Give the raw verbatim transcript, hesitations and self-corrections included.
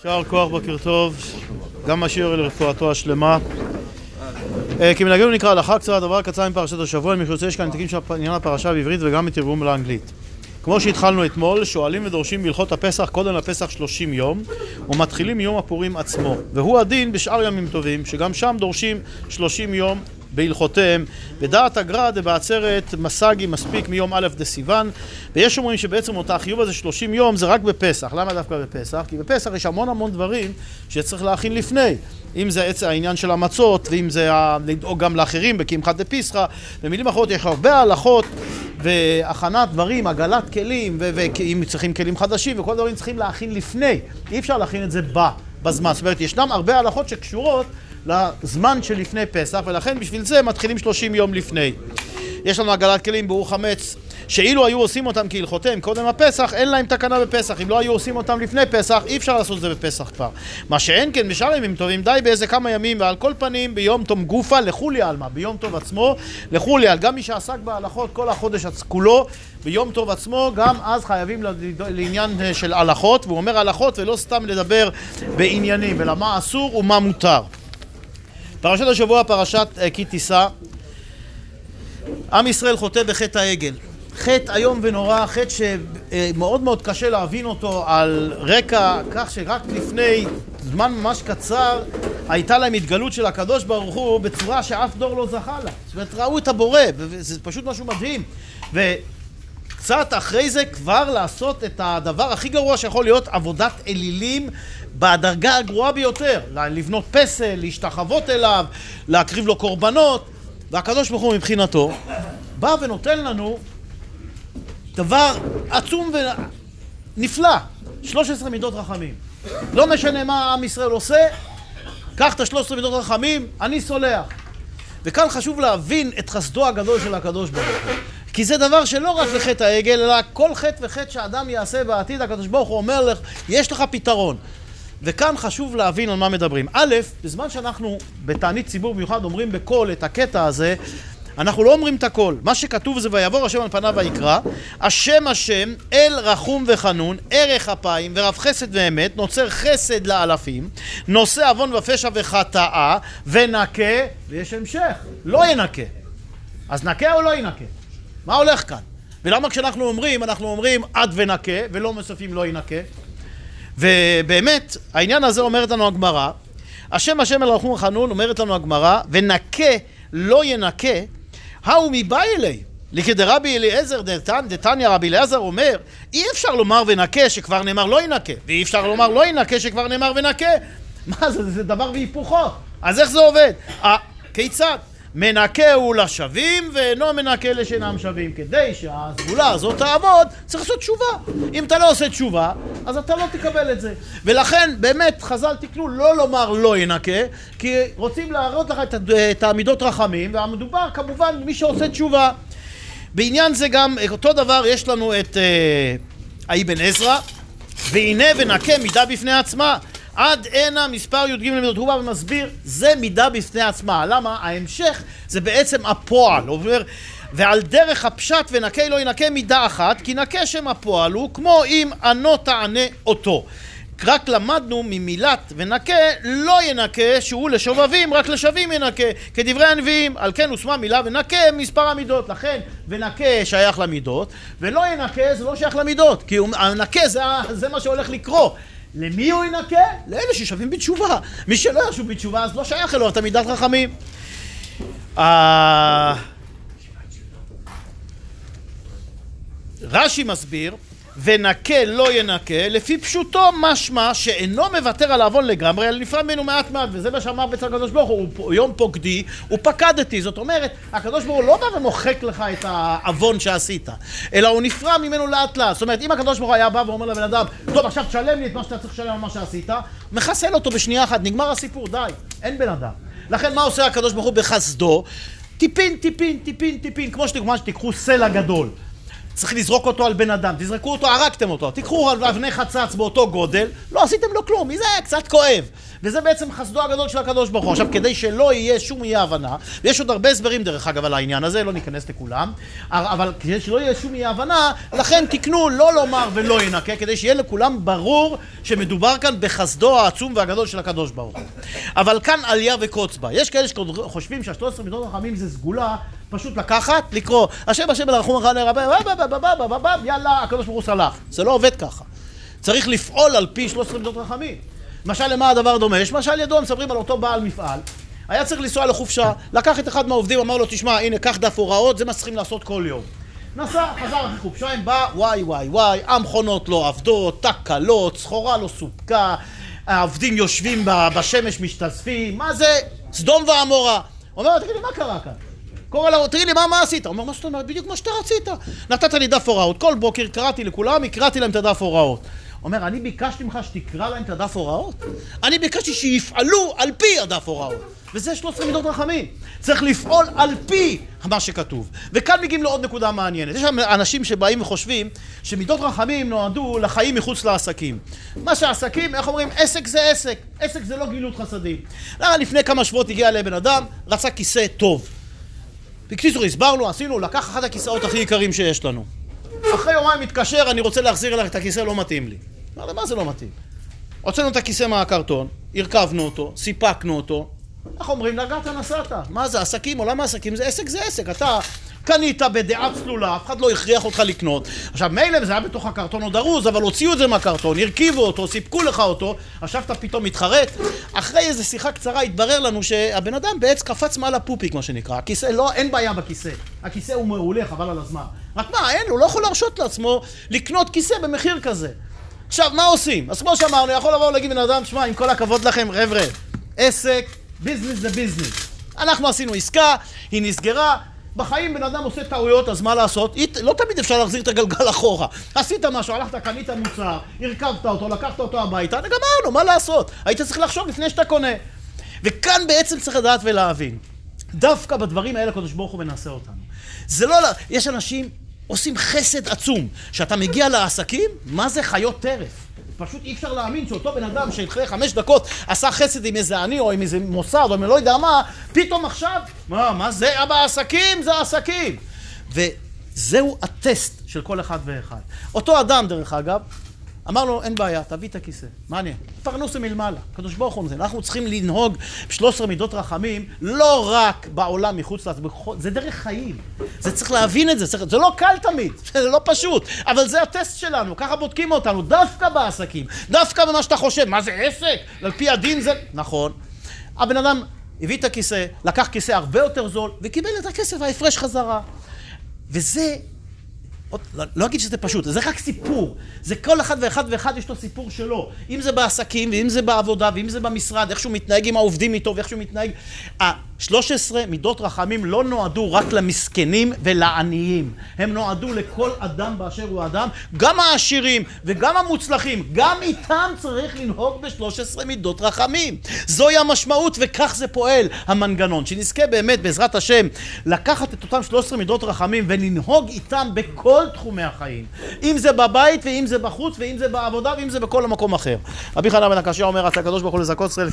שער כוח, בוקר טוב, גם משאיר לרפואתו השלמה. כמנהגנו נקרא הלכה קצרה, דבר קצר מפרשת השבוע, מי שרוצה יש כאן נתיקים של עניין הפרשה בעברית וגם מתרגום לאנגלית. כמו שהתחלנו אתמול, שואלים ודורשים בהלכות הפסח קודם לפסח שלושים יום, ומתחילים מיום הפורים עצמו. והוא הדין בשאר ימים טובים, שגם שם דורשים שלושים יום בהלכותיהם. בדעת הגר"א דבעצרת מסגי מספיק מיום א' דסיוון, ויש אומרים שבעצם אותה החיוב הזה שלושים יום זה רק בפסח. למה דווקא בפסח? כי בפסח יש המון המון דברים שצריך להכין לפני. אם זה העניין של המצות, ואם זה לדאוג גם לאחרים בקמחא דפסחא. במילים אחרות יש הרבה הלכות והכנת דברים, עגלת כלים, ואם צריכים כלים חדשים, וכל דברים צריכים להכין לפני. אי אפשר להכין את זה בה, בזמן. זאת אומרת, ישנם הרבה הלכות שקשורות לזמן שלפני פסח, ולכן בשביל זה מתחילים שלושים יום לפני. יש לנו עגלת כלים ברור חמץ, שאילו היו עושים אותם כהלכותיהם קודם הפסח, אין להם תקנה בפסח. אם לא היו עושים אותם לפני פסח, אי אפשר לעשות את זה בפסח כבר. מה שאין כן בשאר ימים טובים, די באיזה כמה ימים, ועל כל פנים ביום תום גופה לכולי עלמא, ביום טוב עצמו לכולי על. גם מי שעסק בהלכות כל החודש כולו, ביום טוב עצמו, גם אז חייבים לעניין של הלכות, והוא אומר הלכות ולא סתם לדבר בעניינים, אלא מה אסור ומה מותר. פרשת השבוע, פרשת כי תישא. עם ישראל חוטא בחטא העגל. חטא איום ונורא, חטא שמאוד מאוד קשה להבין אותו על רקע כך שרק לפני זמן ממש קצר הייתה להם התגלות של הקדוש ברוך הוא בצורה שאף דור לא זכה לה. זאת אומרת, ראו את הבורא, וזה פשוט משהו מדהים. וקצת אחרי זה כבר לעשות את הדבר הכי גרוע שיכול להיות, עבודת אלילים בדרגה הגרועה ביותר. לבנות פסל, להשתחוות אליו, להקריב לו קורבנות. והקדוש ברוך הוא מבחינתו בא ונותן לנו דבר עצום ונפלא, שלוש עשרה מידות רחמים. לא משנה מה עם ישראל עושה, קח את ה-שלוש עשרה מידות רחמים, אני סולח. וכאן חשוב להבין את חסדו הגדול של הקדוש ברוך הוא. כי זה דבר שלא רק לחטא העגל, אלא כל חטא וחטא שאדם יעשה בעתיד, הקדוש ברוך הוא אומר לך, יש לך פתרון. וכאן חשוב להבין על מה מדברים. א', בזמן שאנחנו בתענית ציבור במיוחד אומרים בקול את הקטע הזה, אנחנו לא אומרים את הכל. מה שכתוב זה ויעבור השם על פניו ויקרא, השם השם אל רחום וחנון, ערך אפיים ורב חסד ואמת, נוצר חסד לאלפים, נושא עוון ופשע וחטאה, ונקה, ויש המשך, לא ינקה. אז נקה או לא ינקה? מה הולך כאן? ולמה כשאנחנו אומרים, אנחנו אומרים עד ונקה, ולא מוסיפים לא ינקה? ובאמת, העניין הזה אומרת לנו הגמרא, השם השם אל רחום וחנון, אומרת לנו הגמרא, ונקה לא ינקה, ההוא מבא אלי. לכדרבי אליעזר דתניא, רבי אליעזר אומר, אי אפשר לומר ונקה שכבר נאמר לא ינקה, ואי אפשר לומר לא ינקה שכבר נאמר ונקה. מה זה? זה דבר והיפוכו. אז איך זה עובד? אה, כיצד? מנקה הוא לשווים ואינו מנקה לשאינם שווים. כדי שהסגולה הזאת תעבוד, צריך לעשות תשובה. אם אתה לא עושה תשובה, אז אתה לא תקבל את זה. ולכן באמת חז"ל תקנו לא לומר לא ינקה, כי רוצים להראות לך את העמידות רחמים, והמדובר כמובן מי שעושה תשובה. בעניין זה גם אותו דבר יש לנו את אבן עזרא, והנה ונקה מידה בפני עצמה. עד הנה מספר י"ג למידות, הוא בא ומסביר, זה מידה בפני עצמה. למה? ההמשך זה בעצם הפועל. הוא אומר, ועל דרך הפשט ונקה לא ינקה מידה אחת, כי נקה שם הפועל הוא כמו אם ענו תענה אותו. רק למדנו ממילת ונקה לא ינקה, שהוא לשובבים, רק לשווים ינקה, כדברי הנביאים. על כן הושמה מילה ונקה מספר המידות. לכן ונקה שייך למידות, ולא ינקה זה לא שייך למידות, כי הנקה זה, זה מה שהולך לקרוא. למי הוא ינקה? לאלה ששווים בתשובה. מי שלא ישוב בתשובה אז לא שייך אלו את מידת רחמים. רש"י מסביר, ונקה לא ינקה, לפי פשוטו משמע שאינו מוותר על העוון לגמרי, אלא נפרד ממנו מעט מעט, וזה מה שאמר בצל הקדוש ברוך הוא, הוא יום פוקדי, הוא פקדתי. זאת אומרת, הקדוש ברוך הוא לא בא ומוחק לך את העוון שעשית, אלא הוא נפרד ממנו לאט לאט. זאת אומרת, אם הקדוש ברוך הוא היה בא ואומר לבן אדם, טוב עכשיו תשלם לי את מה שאתה צריך לשלם על מה שעשית, מחסל אותו בשנייה אחת, נגמר הסיפור, די, אין בן אדם. לכן מה עושה הקדוש ברוך הוא בחסדו? טיפין, טיפין, טיפין, טיפין, כמו שתקחו סלע גדול. צריך לזרוק אותו על בן אדם, תזרקו אותו, הרגתם אותו, תיקחו אבני חצץ באותו גודל, לא עשיתם לו כלום, מזה קצת כואב. וזה בעצם חסדו הגדול של הקדוש ברוך הוא. עכשיו, כדי שלא יהיה שום אי הבנה, ויש עוד הרבה הסברים דרך אגב על העניין הזה, לא ניכנס לכולם, אבל כדי שלא יהיה שום אי הבנה, לכן תקנו לא לומר ולא ינקה, כדי שיהיה לכולם ברור שמדובר כאן בחסדו העצום והגדול של הקדוש ברוך הוא. אבל כאן עלייה וקוץ בה. יש כאלה שחושבים שה-שלוש עשרה מידות רחמים זה סגולה, פשוט לקחת, לקרוא, השם השם ברחום לך לרבה, יאללה, הקדוש ברוך הוא סלח. זה לא עובד ככה. צריך לפעול על פי שלוש עשרה מידות רחמים. למשל, למה הדבר דומה? יש משל ידוע, מספרים על אותו בעל מפעל. היה צריך לנסוע לחופשה, לקח את אחד מהעובדים, אמר לו, תשמע, הנה, קח דף הוראות, זה מה צריכים לעשות כל יום. נסע, חזר אחרי חופשה, הם בא, וואי, וואי, וואי, המכונות לא עבדות, תקלות, סחורה לא סופקה, העובדים יושבים בשמש, משתזפים, מה זה? סדום ועמורה. הוא אומר, תגיד לי, מה קרה כאן? קורא לו, תגיד לי, מה, מה עשית? הוא אומר, מה זאת אומרת? בדיוק מה שאתה רצית. נתת לי דף הוראות. כל בוקר קראתי לכולם, הקראתי להם את הדף הוראות. אומר, אני ביקשתי ממך שתקרא להם את הדף הוראות? אני ביקשתי שיפעלו על פי הדף הוראות. וזה שלוש עשרה מידות רחמים. צריך לפעול על פי מה שכתוב. וכאן מגיעים לעוד נקודה מעניינת. יש אנשים שבאים וחושבים שמידות רחמים נועדו לחיים מחוץ לעסקים. מה שהעסקים, איך אומרים, עסק זה עסק. עסק זה לא גילות חסדים. לפני כמה שבועות הגיע לבן אדם, רצה כיסא טוב. בקיצור, הסברנו, עשינו, לקח אחד הכיסאות הכי יקרים שיש לנו. אחרי יומיים מתקשר, אני רוצה להחזיר אליך את הכיסא, לא מתאים לי. אמר לי, מה זה לא מתאים? הוצאנו את הכיסא מהקרטון, הרכבנו אותו, סיפקנו אותו. איך אומרים? נגעת, נסעת. מה זה? עסקים, עולם העסקים זה עסק, זה עסק. אתה קנית בדעה צלולה, אף אחד לא הכריח אותך לקנות. עכשיו, מילא זה היה בתוך הקרטון עוד ארוז, אבל הוציאו את זה מהקרטון, הרכיבו אותו, סיפקו לך אותו, עכשיו אתה פתאום מתחרט. אחרי איזו שיחה קצרה התברר לנו שהבן אדם בעץ קפץ מעל הפופיק, מה שנקרא. הכיסא, לא, אין בעיה בכיסא. הכיסא הוא מעולה, חבל על הזמן. רק מה, אין, הוא לא יכול להרשות לעצמו לקנות כיסא במחיר כזה. עכשיו, מה עושים? אז כמו שאמרנו, יכול לבוא ולהגיד בן אדם, שמה, עם כל הכבוד לכם, חבר'ה, עסק, ביזנס זה ביזנס. אנחנו עשינו עסקה, היא נסגרה, בחיים בן אדם עושה טעויות, אז מה לעשות? לא תמיד אפשר להחזיר את הגלגל אחורה. עשית משהו, הלכת, קנית מוצר, הרכבת אותו, לקחת אותו הביתה, גמרנו, מה לעשות? היית צריך לחשוב לפני שאתה קונה. וכאן בעצם צריך לדעת ולהבין. דווקא בדברים האלה הקדוש ברוך הוא מנסה אותנו. זה לא, יש אנשים עושים חסד עצום. שאתה מגיע לעסקים, מה זה חיות טרף? פשוט אי אפשר להאמין שאותו בן אדם שאחרי חמש דקות עשה חסד עם איזה עני או עם איזה מוסד או עם לא יודע מה, פתאום עכשיו, מה, מה זה? אבא, העסקים זה העסקים. וזהו הטסט של כל אחד ואחד. אותו אדם, דרך אגב, אמר לו, אין בעיה, תביא את הכיסא. מעניין. פרנוסה מלמעלה. קדוש ברוך הוא, אנחנו צריכים לנהוג בשלוש עשרה מידות רחמים, לא רק בעולם מחוץ לעצמם, זה דרך חיים. זה צריך להבין את זה, צריך, זה לא קל תמיד, זה לא פשוט, אבל זה הטסט שלנו, ככה בודקים אותנו, דווקא בעסקים, דווקא במה שאתה חושב, מה זה עסק? על פי הדין זה... נכון. הבן אדם הביא את הכיסא, לקח כיסא הרבה יותר זול, וקיבל את הכסף, ההפרש חזרה. וזה... לא, לא אגיד שזה פשוט, זה רק סיפור. זה כל אחד ואחד ואחד יש לו סיפור שלו. אם זה בעסקים, ואם זה בעבודה, ואם זה במשרד, איך שהוא מתנהג עם העובדים איתו, ואיך שהוא מתנהג... ה-שלוש עשרה מידות רחמים לא נועדו רק למסכנים ולעניים. הם נועדו לכל אדם באשר הוא אדם, גם העשירים וגם המוצלחים. גם איתם צריך לנהוג ב-שלוש עשרה מידות רחמים. זוהי המשמעות וכך זה פועל המנגנון. שנזכה באמת בעזרת השם לקחת את אותם שלוש עשרה מידות רחמים ולנהוג איתם בכל תחומי החיים. אם זה בבית ואם זה בחוץ ואם זה בעבודה ואם זה בכל המקום אחר. רבי חנן בן עקשיא אומר, הקדוש ברוך הוא לזכות ישראל